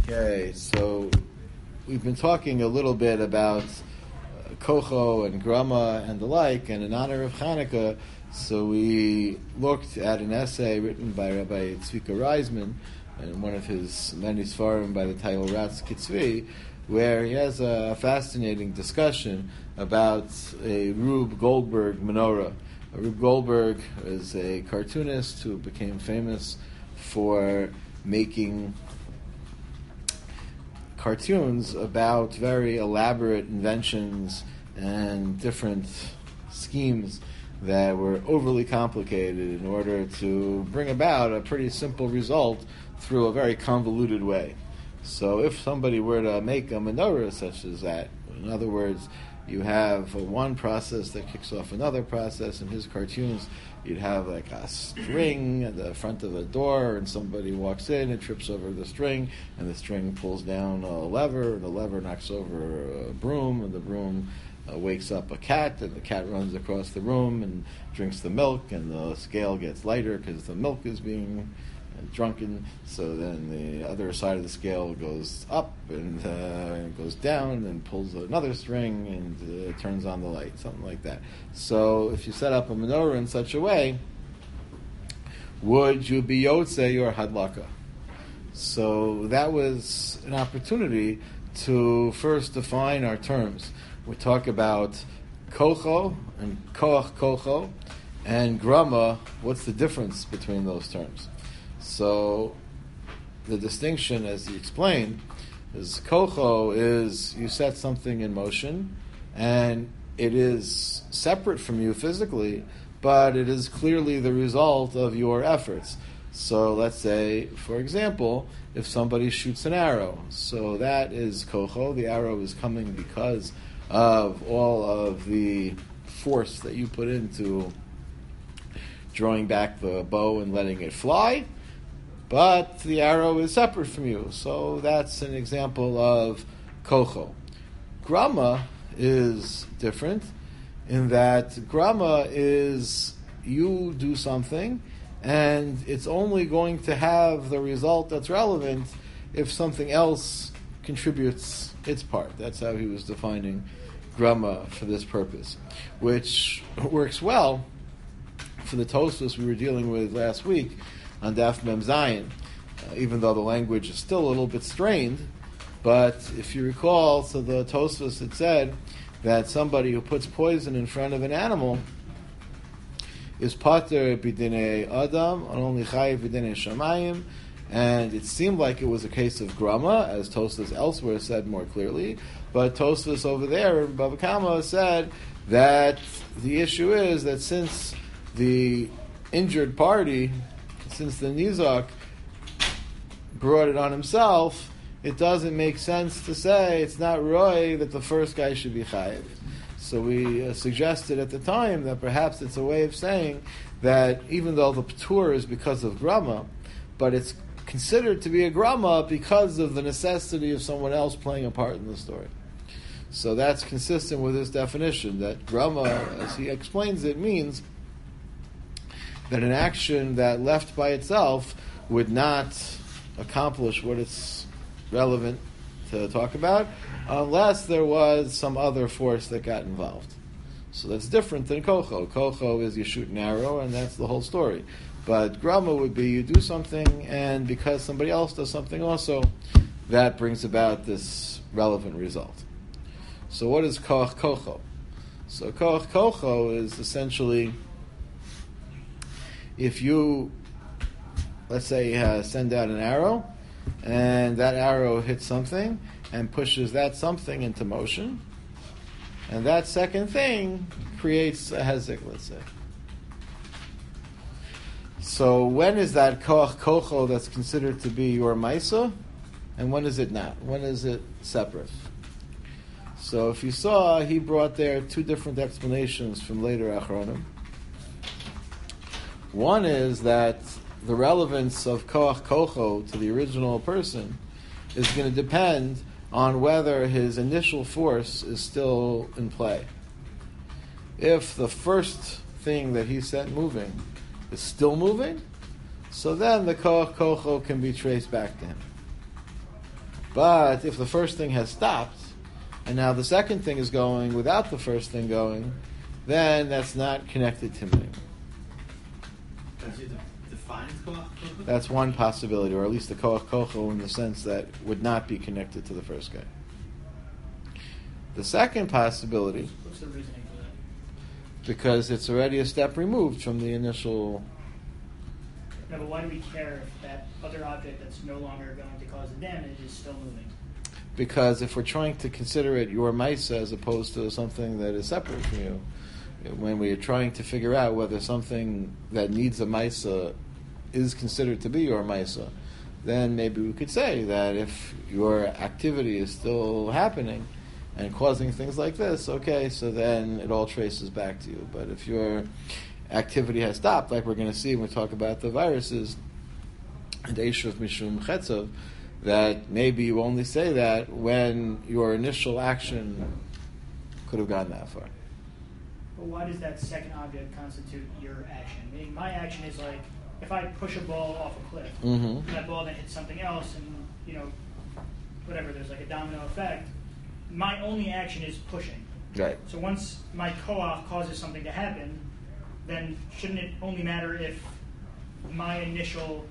Okay, so we've been talking a little bit about Kocho and Grama and the like, and in honor of Hanukkah, so we looked at an essay written by Rabbi Tzvika Reisman in one of his many svarim by the title Ratz Kitzvi, where he has a fascinating discussion about a Rube Goldberg menorah. Rube Goldberg is a cartoonist who became famous for making cartoons about very elaborate inventions and different schemes that were overly complicated in order to bring about a pretty simple result through a very convoluted way. So if somebody were to make a menorah such as that, in other words, you have one process that kicks off another process. In his cartoons, you'd have like a string at the front of a door, and somebody walks in and trips over the string, and the string pulls down a lever, and the lever knocks over a broom, and the broom wakes up a cat, and the cat runs across the room and drinks the milk, and the scale gets lighter because the milk is being drunken. So then the other side of the scale goes up and goes down and pulls another string and turns on the light, something like that. So if you set up a menorah in such a way, would you be yotzei or hadlaka? So that was an opportunity to first define our terms. We talk about kocho and koach kocho and grama. What's the difference between those terms? So the distinction, as he explained, is kocho is you set something in motion, and it is separate from you physically, but it is clearly the result of your efforts. So let's say, for example, if somebody shoots an arrow, so that is kocho. The arrow is coming because of all of the force that you put into drawing back the bow and letting it fly. But the arrow is separate from you, so that's an example of kocho. Grama is different in that grama is you do something, and it's only going to have the result that's relevant if something else contributes its part. That's how he was defining grama for this purpose, which works well for the Tosfos we were dealing with last week on Daf Mem Zayin, even though the language is still a little bit strained. But if you recall, so the Tosfos had said that somebody who puts poison in front of an animal is pater b'dinei adam, and only chayiv b'dinei shamayim. And it seemed like it was a case of grama, as Tosfos elsewhere said more clearly. But Tosfos over there, Bava Kama, said that the issue is that since the injured party, since the Nizak brought it on himself, it doesn't make sense to say it's not Roy that the first guy should be Chayiv. So we suggested at the time that perhaps it's a way of saying that even though the P'tur is because of Grama, but it's considered to be a Grama because of the necessity of someone else playing a part in the story. So that's consistent with this definition, that Grama, as he explains it, means that an action that left by itself would not accomplish what it's relevant to talk about unless there was some other force that got involved. So that's different than kocho. Kocho is you shoot an arrow, and that's the whole story. But grama would be you do something, and because somebody else does something also, that brings about this relevant result. So what is koach kocho? So koach kocho is essentially, if you, let's say, send out an arrow, and that arrow hits something and pushes that something into motion, and that second thing creates a hezek, let's say. So when is that koach kocho that's considered to be your maisa, and when is it not? When is it separate? So if you saw, he brought there two different explanations from later Achronim. One is that the relevance of koach kocho to the original person is going to depend on whether his initial force is still in play. If the first thing that he set moving is still moving, so then the koach kocho can be traced back to him. But if the first thing has stopped, and now the second thing is going without the first thing going, then that's not connected to me. That's one possibility, or at least the koach kocho in the sense that would not be connected to the first guy. The second possibility, what's the reasoning for that? Because it's already a step removed from the initial. No, but why do we care if that other object that's no longer going to cause the damage is still moving? Because if we're trying to consider it your maisa as opposed to something that is separate from you, when we are trying to figure out whether something that needs a maisa is considered to be your maisa, then maybe we could say that if your activity is still happening and causing things like this, okay, so then it all traces back to you. But if your activity has stopped, like we're going to see when we talk about the viruses, and Eishav Mishum Chetzav, that maybe you only say that when your initial action could have gone that far. But why does that second object constitute your action? Meaning my action is like, if I push a ball off a cliff, and that ball then hits something else, and, whatever, there's like a domino effect, my only action is pushing. Right. So once my koach causes something to happen, then shouldn't it only matter if my initial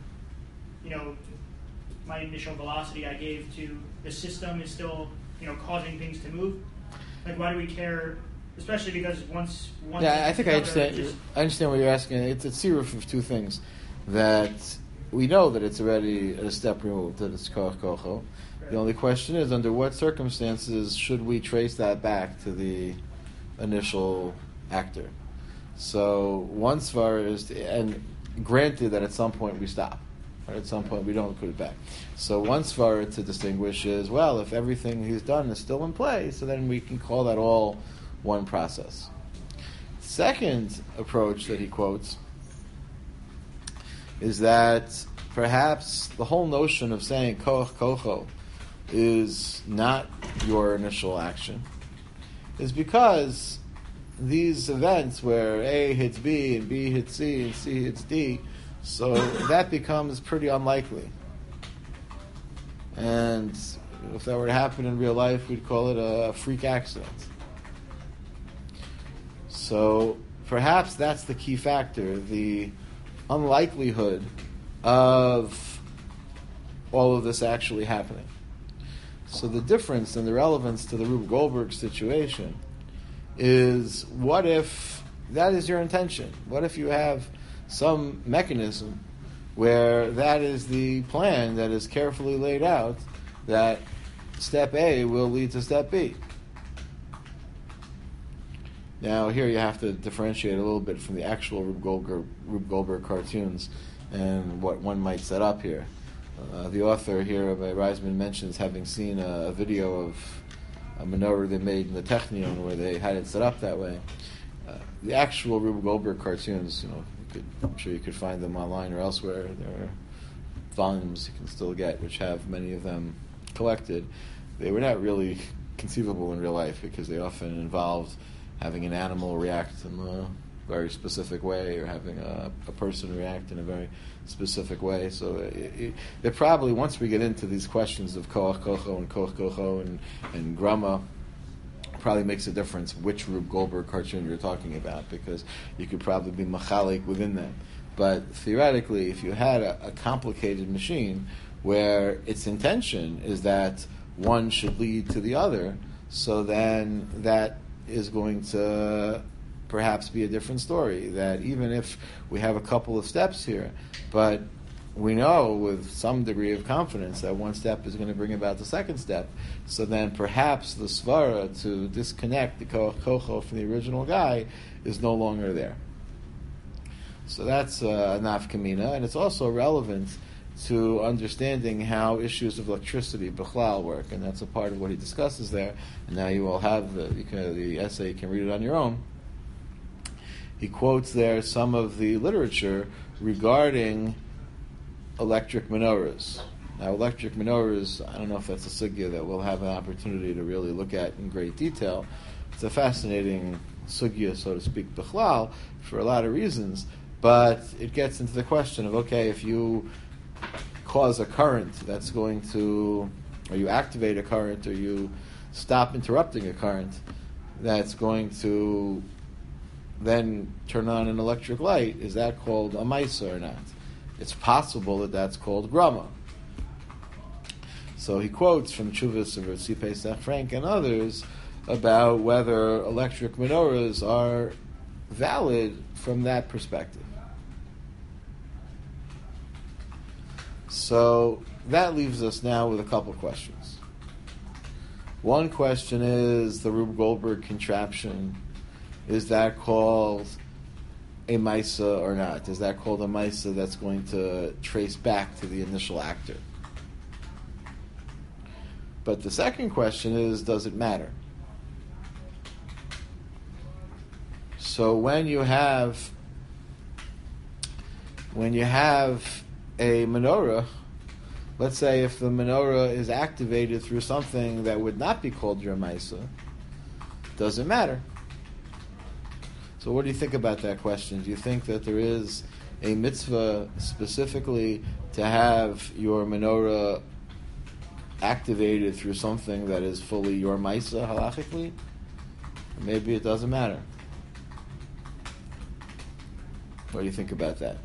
velocity I gave to the system is still, causing things to move? Like, why do we care? Especially because once one. Yeah, I think I understand. I understand what you're asking. It's a series of two things. That we know that it's already a step removed, that it's koach kocho. The only question is, under what circumstances should we trace that back to the initial actor? So one svar is, and granted that at some point we stop, or at some point we don't put it back. So one svar to distinguish is, well, if everything he's done is still in play, so then we can call that all one process. Second approach that he quotes is that perhaps the whole notion of saying koach kocho is not your initial action is because these events where A hits B and B hits C and C hits D, so that becomes pretty unlikely. And if that were to happen in real life, we'd call it a freak accident. So perhaps that's the key factor, the unlikelihood of all of this actually happening. So the difference and the relevance to the Rube Goldberg situation is, what if that is your intention? What if you have some mechanism where that is the plan that is carefully laid out, that step A will lead to step B? Now here you have to differentiate a little bit from the actual Rube Goldberg cartoons and what one might set up here. The author here, Rabbi Reisman, mentions having seen a video of a menorah they made in the Technion where they had it set up that way. The actual Rube Goldberg cartoons, I'm sure you could find them online or elsewhere. There are volumes you can still get which have many of them collected. They were not really conceivable in real life because they often involved having an animal react in a very specific way, or having a person react in a very specific way. So it probably, once we get into these questions of koach kocho and koach kocho and grama, probably makes a difference which Rube Goldberg cartoon you're talking about, because you could probably be machalik within them. But theoretically, if you had a complicated machine where its intention is that one should lead to the other, so then that is going to perhaps be a different story. That even if we have a couple of steps here, but we know with some degree of confidence that one step is going to bring about the second step, so then perhaps the svara to disconnect the koach kocho from the original guy is no longer there. So that's a nafkamina, and it's also relevant to understanding how issues of electricity, bichlal, work, and that's a part of what he discusses there. And now you all have the essay, you can read it on your own. He quotes there some of the literature regarding electric menorahs. Now, electric menorahs, I don't know if that's a sugya that we'll have an opportunity to really look at in great detail. It's a fascinating sugya, so to speak, bichlal, for a lot of reasons, but it gets into the question of, okay, if you cause a current that's going to or you activate a current, or you stop interrupting a current, that's going to then turn on an electric light, is that called a maisa or not? It's possible that that's called grama. So he quotes from Chuvas of Ritzi Pesach Frank and others about whether electric menorahs are valid from that perspective. So that leaves us now with a couple questions. One question is the Rube Goldberg contraption. Is that called a maisa or not? Is that called a maisa that's going to trace back to the initial actor? But the second question is, does it matter? So when you have a menorah, let's say if the menorah is activated through something that would not be called your maisa, does it matter? So what do you think about that question? Do you think that there is a mitzvah specifically to have your menorah activated through something that is fully your maisa halachically? Or maybe it doesn't matter. What do you think about that?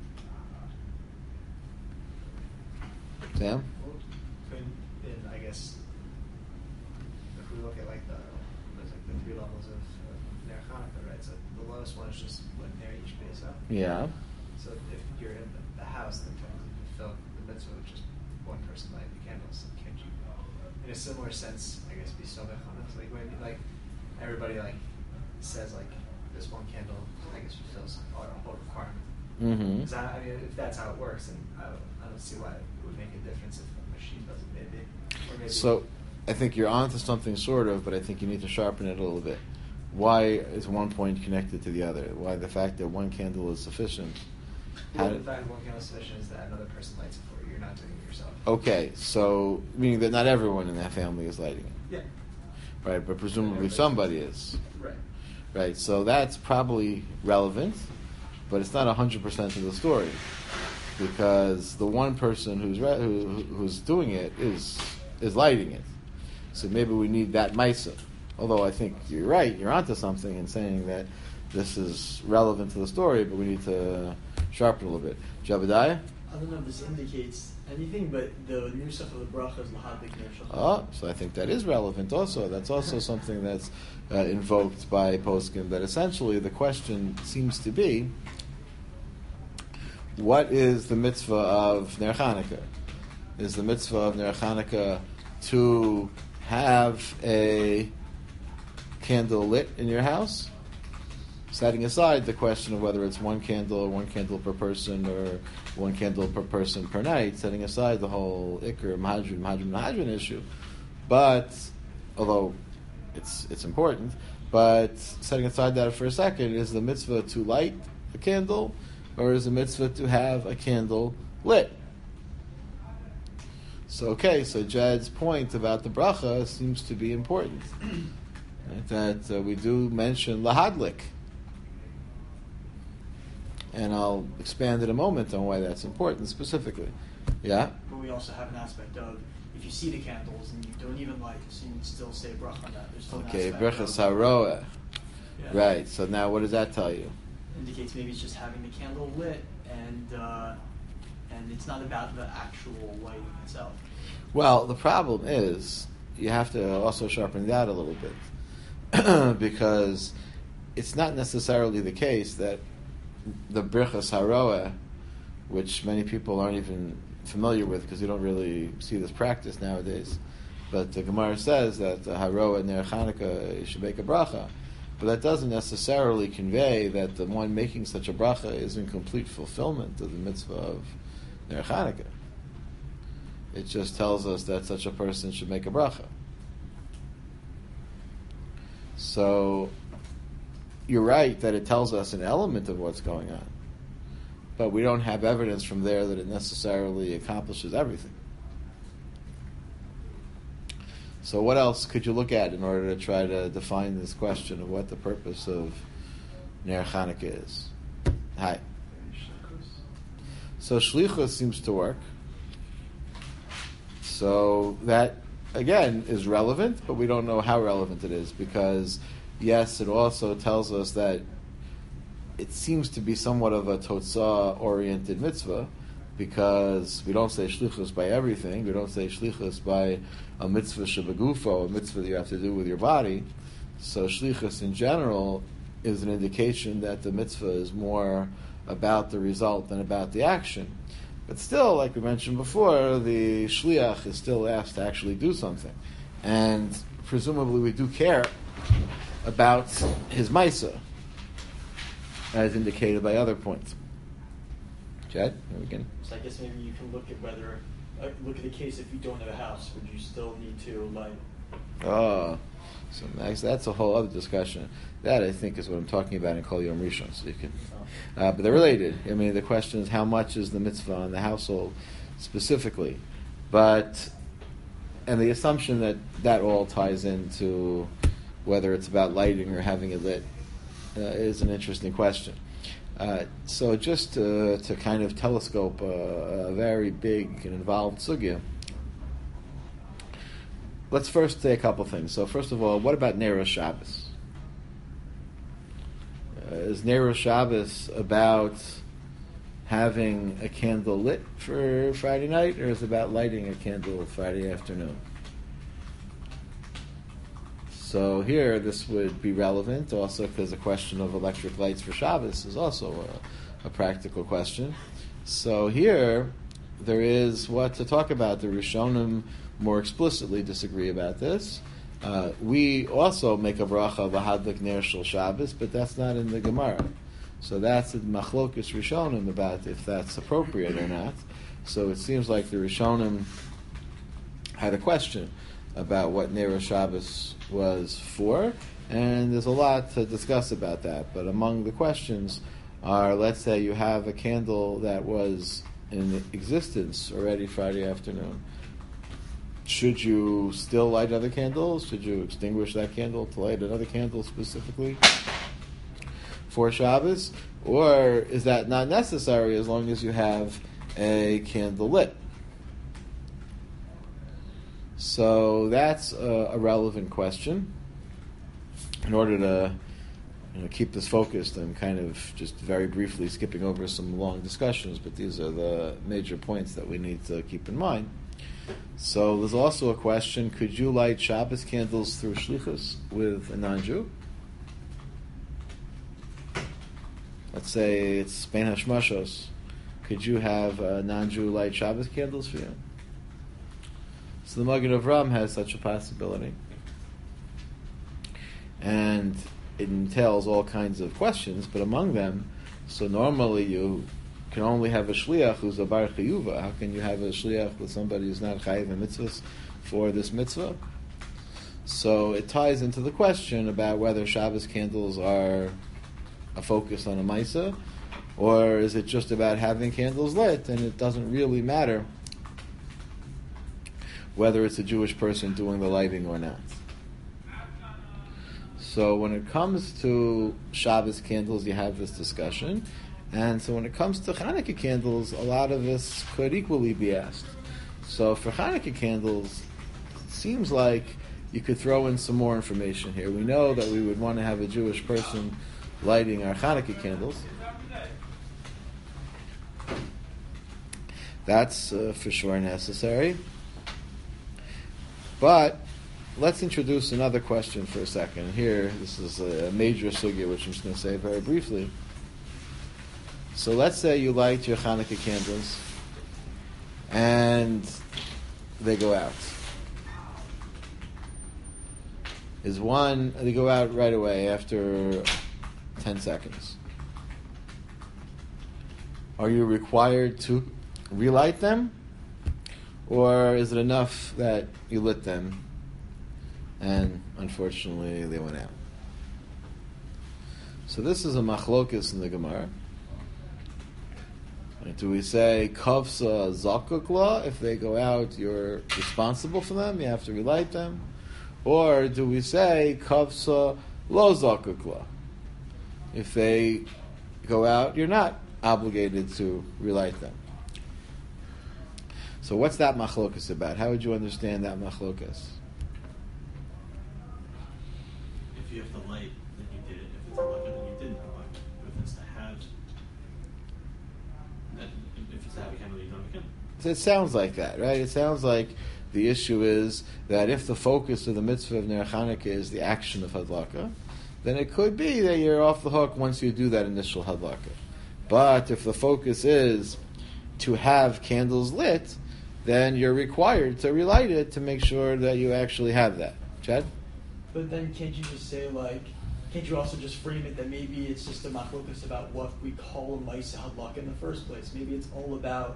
Sam? I guess if we look at the three levels of Ner Hanukkah, right? So the lowest one is just what Ner each base up. Yeah. So if you're in the house, then you fill the mitzvah with just one person lighting the candles. So can't you, in a similar sense, I guess, be Somech on it? Like maybe everybody says this one candle, I guess, fulfills a whole requirement. Mm-hmm. Because if that's how it works, then I don't see why it would make a difference if the machine doesn't. Maybe. So, I think you're onto something sort of, but I think you need to sharpen it a little bit. Why is one point connected to the other? Why the fact that one candle is sufficient? The fact that one candle is sufficient is that another person lights it for you. You're not doing it yourself. Okay, so meaning that not everyone in that family is lighting it. Yeah. Right, but presumably somebody is. Right. Right, so that's probably relevant, but it's not 100% of the story, because the one person who's doing it is lighting it. So maybe we need that maisa. Although I think you're right, you're onto something in saying that this is relevant to the story, but we need to sharpen a little bit. Jabadiah? I don't know if this indicates anything, but the new stuff of the bracha is lahadlik ner shachar. Oh, so I think that is relevant also. That's also something that's invoked by Poskim, that essentially the question seems to be, what is the mitzvah of Ner Hanukkah? Is the mitzvah of Ner Hanukkah to have a candle lit in your house? Setting aside the question of whether it's one candle per person, or one candle per person per night, setting aside the whole Iker, Mahadran issue. But, although it's important, but setting aside that for a second, is the mitzvah to light a candle, or is the mitzvah to have a candle lit? So Jed's point about the bracha seems to be important. Right? That we do mention lahadlik. And I'll expand in a moment on why that's important specifically. Yeah? But we also have an aspect of, if you see the candles and you don't even light, so you can still say bracha on that. There's still Okay, an aspect brachas haroeh. Yeah. Right, so now what does that tell you? Indicates maybe it's just having the candle lit, and it's not about the actual lighting itself. Well, the problem is, you have to also sharpen that a little bit. Because it's not necessarily the case that the brachas haroeh, which many people aren't even familiar with because you don't really see this practice nowadays, but the Gemara says that the haroeh ner Chanukah you should make a bracha, but that doesn't necessarily convey that the one making such a bracha is in complete fulfillment of the mitzvah of ner Chanukah. It just tells us that such a person should make a bracha. So you're right that it tells us an element of what's going on, but we don't have evidence from there that it necessarily accomplishes everything. So what else could you look at in order to try to define this question of what the purpose of Ner Chanukah is? Hi. So shlichus seems to work. So that, again, is relevant, but we don't know how relevant it is, because, yes, it also tells us that it seems to be somewhat of a totzah-oriented mitzvah, because we don't say shlichus by everything. We don't say shlichus by a mitzvah shebagufo, a mitzvah that you have to do with your body. So shlichus in general is an indication that the mitzvah is more about the result than about the action. But still, like we mentioned before, the shliach is still asked to actually do something. And presumably we do care about his maisa, as indicated by other points. Chad, again. So I guess maybe you can look at the case if you don't have a house, would you still need to light? Oh, so Max, that's a whole other discussion. That, I think, is what I'm talking about in Kol Yom Rishon. So you can, but they're related. I mean, the question is how much is the mitzvah on the household specifically, and the assumption that all ties into whether it's about lighting or having it lit is an interesting question. So just to kind of telescope a very big and involved sugya, let's first say a couple things. So first of all, what about Neiros Shabbos? Is Neiros Shabbos about having a candle lit for Friday night, or is it about lighting a candle Friday afternoon? So here, this would be relevant also because the question of electric lights for Shabbos is also a practical question. So here, there is what to talk about. The Rishonim more explicitly disagree about this. We also make a bracha v'hadlik ner shel Shabbos, but that's not in the Gemara. So that's the machlokus Rishonim about if that's appropriate or not. So it seems like the Rishonim had a question about what Neiros Shabbos was for, and there's a lot to discuss about that. But among the questions are, let's say you have a candle that was in existence already Friday afternoon. Should you still light other candles? Should you extinguish that candle to light another candle specifically for Shabbos? Or is that not necessary as long as you have a candle lit? So that's a relevant question. In order to keep this focused, I'm kind of just very briefly skipping over some long discussions, but these are the major points that we need to keep in mind. So there's also a question, could you light Shabbos candles through shlichus with a non-Jew? Let's say it's Ben Hashmashos. Could you have a non-Jew light Shabbos candles for you? So the Magen Avram has such a possibility. And it entails all kinds of questions, but among them, so normally you can only have a shliach who's a bar chiyuva. How can you have a shliach with somebody who's not chayiv and mitzvahs for this mitzvah? So it ties into the question about whether Shabbos candles are a focus on a maisa, or is it just about having candles lit, and it doesn't really matter whether it's a Jewish person doing the lighting or not. So when it comes to Shabbos candles, you have this discussion. And so when it comes to Hanukkah candles, a lot of this could equally be asked. So for Hanukkah candles, it seems like you could throw in some more information here. We know that we would want to have a Jewish person lighting our Hanukkah candles. That's for sure necessary. But let's introduce another question for a second. Here, this is a major sugya, which I'm just going to say very briefly. So let's say you light your Hanukkah candles, and they go out. They go out right away after 10 seconds. Are you required to relight them? Or is it enough that you lit them and unfortunately they went out? So this is a machlokus in the Gemara. Do we say kavsa zakukla? If they go out, you're responsible for them, you have to relight them? Or do we say kavsa lo zakukla? If they go out, you're not obligated to relight them. So what's that machlokas about? How would you understand that machlokas? If you have to light, then you did it. If it's halakha, then you didn't halakha. If it's to have, then if it's to have a candle, you don't have a candle. So it sounds like that, right? It sounds like the issue is that if the focus of the mitzvah of Ner Chanukah is the action of hadlaka, then it could be that you're off the hook once you do that initial hadlaka. But if the focus is to have candles lit, then you're required to relight it to make sure that you actually have that. Chad? But then can't you just say, like, can't you also just frame it that maybe it's just a machlokas about what we call a ma'aseh hadlaka in the first place? Maybe it's all about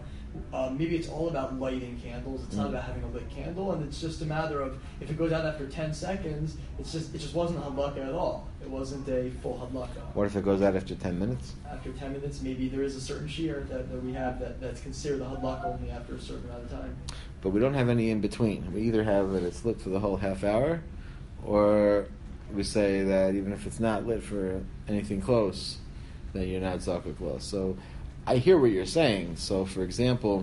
lighting candles. It's not about having a lit candle, and it's just a matter of if it goes out after 10 seconds, it just wasn't a hadlaka at all. It wasn't a full hadlaka. What if it goes out after 10 minutes? After 10 minutes, maybe there is a certain shear that we have that's considered a hadlaka only after a certain amount of time. But we don't have any in between. We either have that it's lit for the whole half hour, or we say that even if it's not lit for anything close, then you're not zakuk close. So I hear what you're saying. So, for example,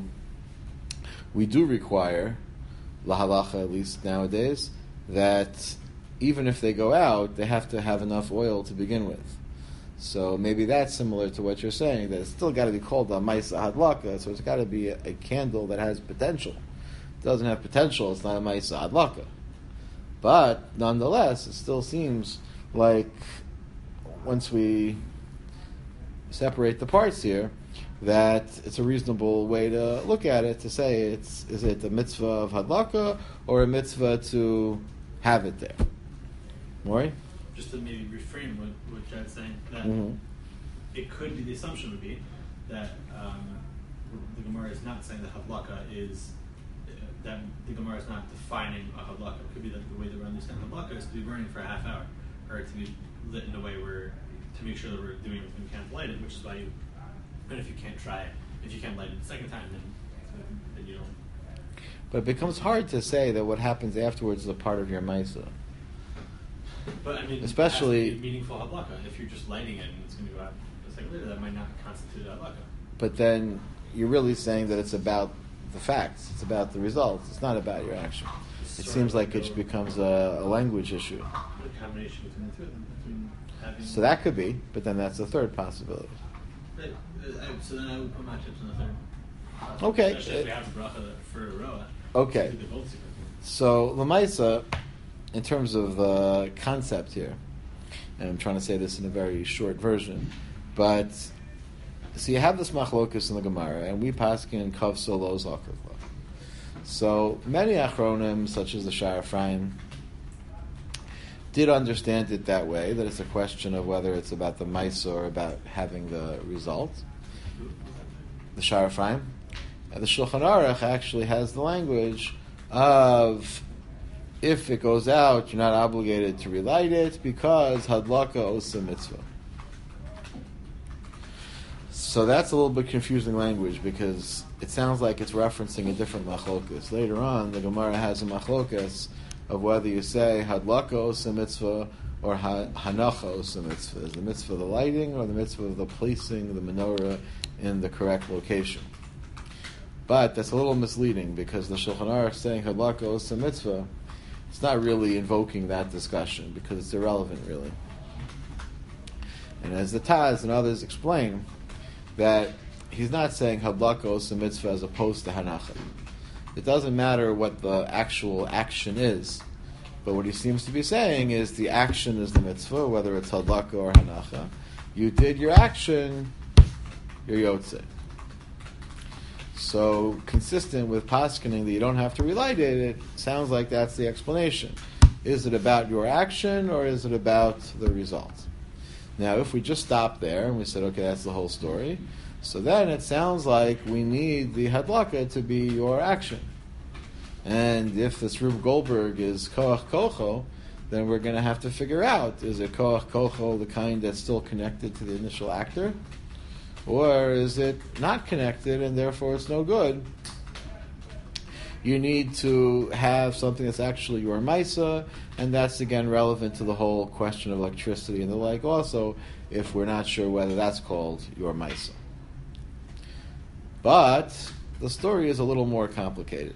we do require, lahalacha at least nowadays, that even if they go out, they have to have enough oil to begin with. So maybe that's similar to what you're saying, that it's still got to be called a ma'aseh hadlaka, so it's got to be a candle that has potential. If it doesn't have potential, it's not a ma'aseh hadlaka. But nonetheless, it still seems like once we separate the parts here, that it's a reasonable way to look at it, to say is it a mitzvah of hadlaka or a mitzvah to have it there. Maury? Just to maybe reframe what Chad's saying, that it could be, the assumption would be that the Gemara is not saying that hadlaka is, that the Gemara is not defining a hadlaka. It could be that the way that we understand hadlaka is to be burning for a half hour, or to be lit in a way where, to make sure that we're doing everything we can to light it, which is why and if you can't try it, if you can't light it the second time, then you don't. But it becomes hard to say that what happens afterwards is a part of your ma'aseh. But I mean, especially it has to be meaningful hadlaka. If you're just lighting it and it's going to go out a second later, that might not constitute hadlaka. But then you're really saying that it's about the facts. It's about the results. It's not about your action. It seems like it just becomes a language issue. A combination between the two of them. Between having so that could be, but then that's the third possibility. Right. So then I would put my chips in the third. Okay. Especially if we have a bracha for a roa. Okay. So Lamaisa, in terms of the concept here, and I'm trying to say this in a very short version, but so you have this machlokus in the Gemara, and we paskin kav solo zakuk. So many achronim, such as the Sha'ar Ephraim, did understand it that way, that it's a question of whether it's about the ma'aseh or about having the result. The Sha'ar Ephraim. And the Shulchan Aruch actually has the language of if it goes out, you're not obligated to relight it because hadlaka osa mitzvah. So that's a little bit confusing language because it sounds like it's referencing a different machlokas. Later on, the Gemara has a machlokas of whether you say hadlaka osa mitzvah or hanacha osa mitzvah. Is the mitzvah of the lighting or the mitzvah of the placing the menorah in the correct location? But that's a little misleading because the Shulchan Aruch saying hadlaka osa mitzvah, it's not really invoking that discussion because it's irrelevant really. And as the Taz and others explain, that he's not saying hadlaka osa mitzvah as opposed to hanacha. It doesn't matter what the actual action is, but what he seems to be saying is the action is the mitzvah, whether it's hadlaka or hanacha. You did your action, you're yotzei. So, consistent with paskening that you don't have to relight it, it sounds like that's the explanation. Is it about your action or is it about the result? Now, if we just stop there and we said, okay, that's the whole story, so then it sounds like we need the hadlaka to be your action. And if this Rube Goldberg is koach kocho, then we're going to have to figure out, is it koach kocho the kind that's still connected to the initial actor? Or is it not connected and therefore it's no good? You need to have something that's actually your ma'aseh, and that's again relevant to the whole question of electricity and the like also, if we're not sure whether that's called your ma'aseh. But the story is a little more complicated.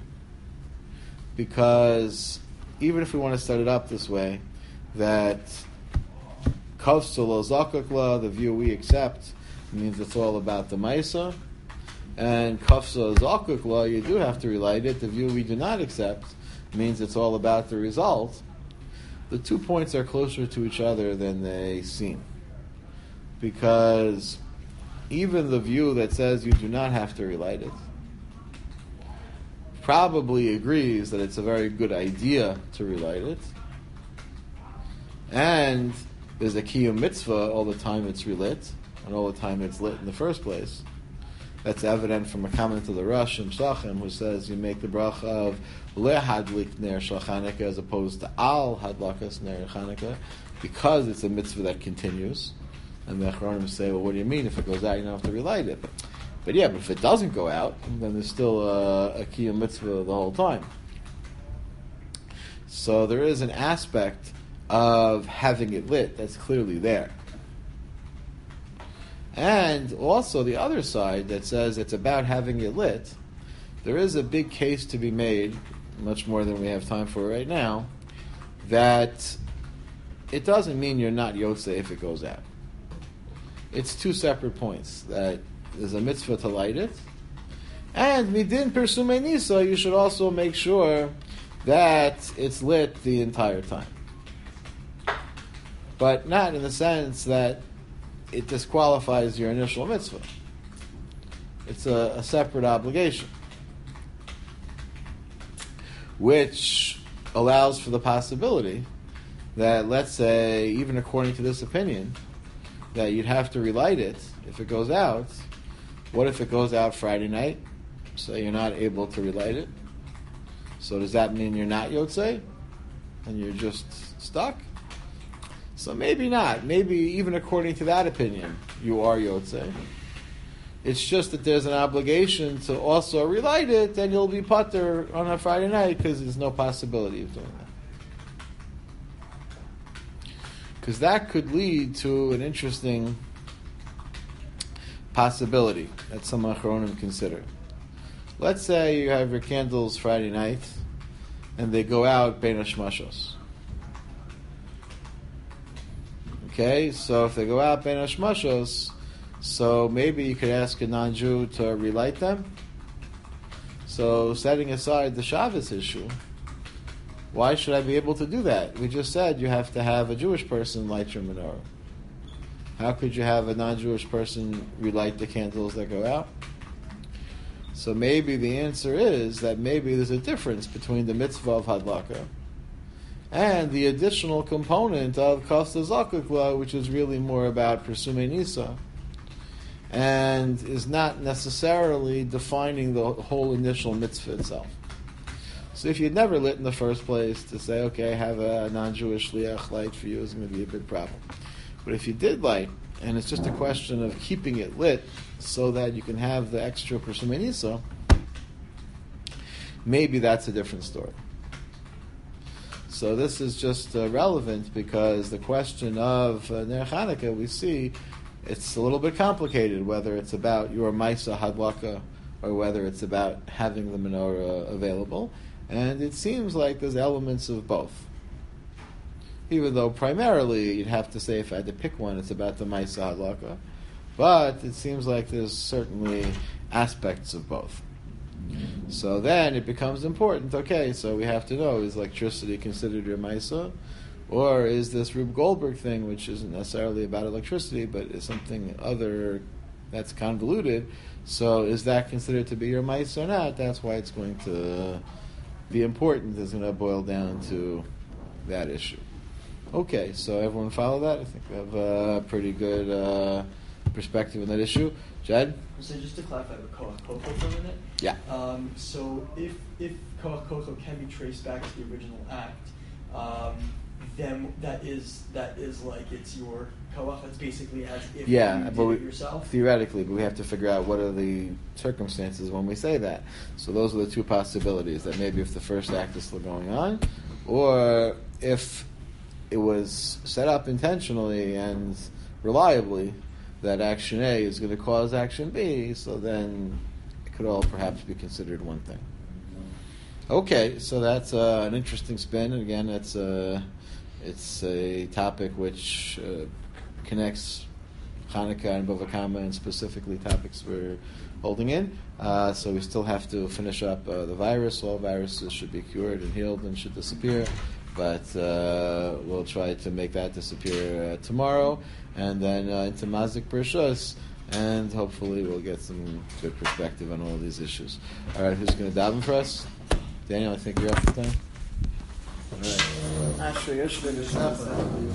Because even if we want to set it up this way, that Kavsa lo zakakla, the view we accept, means it's all about the Maisa, and Kavsa zakakla, you do have to relight it, the view we do not accept, means it's all about the result. The 2 points are closer to each other than they seem. Because even the view that says you do not have to relight it probably agrees that it's a very good idea to relight it. And there's a kiyum mitzvah all the time it's relit, and all the time it's lit in the first place. That's evident from a comment of the Rosh Shachem, who says you make the bracha of lehadlik ner shel Chanukah as opposed to al hadlakas ner Chanukah, because it's a mitzvah that continues. And the Achronim say, well, what do you mean? If it goes out, you don't have to relight it. But if it doesn't go out, then there's still a kiyum mitzvah the whole time. So there is an aspect of having it lit that's clearly there. And also the other side that says it's about having it lit, there is a big case to be made, much more than we have time for right now, that it doesn't mean you're not Yotze if it goes out. It's two separate points, that there's a mitzvah to light it, and midin persume nisa, you should also make sure that it's lit the entire time. But not in the sense that it disqualifies your initial mitzvah. It's a separate obligation, which allows for the possibility that, let's say, even according to this opinion, that you'd have to relight it if it goes out. What if it goes out Friday night, so you're not able to relight it? So does that mean you're not Yotzei, and you're just stuck? So maybe not. Maybe even according to that opinion, you are Yotzei. It's just that there's an obligation to also relight it, and you'll be pater on a Friday night because there's no possibility of doing that. Because that could lead to an interesting possibility that some Achronim consider. Let's say you have your candles Friday night, and they go out Bein Hashmashos. Okay, so if they go out Bein Hashmashos, so maybe you could ask a non-Jew to relight them. So setting aside the Shabbos issue, why should I be able to do that? We just said you have to have a Jewish person light your menorah. How could you have a non-Jewish person relight the candles that go out? So maybe the answer is that maybe there's a difference between the mitzvah of Hadlaka and the additional component of Kafsa Zakukla, which is really more about Persume Nisa, and is not necessarily defining the whole initial mitzvah itself. So if you'd never lit in the first place, to say, okay, have a non-Jewish liach light for you is going to be a big problem. But if you did light, and it's just a question of keeping it lit so that you can have the extra Persume Nisa, maybe that's a different story. So this is just relevant because the question of Ner Chanukah, we see it's a little bit complicated, whether it's about your Maisa Hadlaka or whether it's about having the menorah available. And it seems like there's elements of both. Even though primarily you'd have to say, if I had to pick one, it's about the Maisa Hadlaka. But it seems like there's certainly aspects of both. So then it becomes important, okay, so we have to know, is electricity considered your Maisa? Or is this Rube Goldberg thing, which isn't necessarily about electricity, but is something other that's convoluted, so is that considered to be your Maisa or not? That's why it's going to be important. It's going to boil down to that issue. Okay, so everyone follow that? I think we have a pretty good perspective on that issue. Jed? So just to clarify with Koach Koko for a minute. Yeah. So if Koach Koko can be traced back to the original act, then that is like it's your Koach. That's basically as if you did it yourself. Theoretically, but we have to figure out what are the circumstances when we say that. So those are the two possibilities, that maybe if the first act is still going on, or if it was set up intentionally and reliably that action A is going to cause action B, so then it could all perhaps be considered one thing. Okay, so that's an interesting spin. And again, it's a topic which connects Hanukkah and Bava Kama, and specifically topics we're holding in. So we still have to finish up the virus. All viruses should be cured and healed and should disappear. But we'll try to make that disappear tomorrow. And then into Mazik Bershus. And hopefully we'll get some good perspective on all these issues. All right, who's going to daven for us? Daniel, I think you're up for time. All right. Asher, yesterday was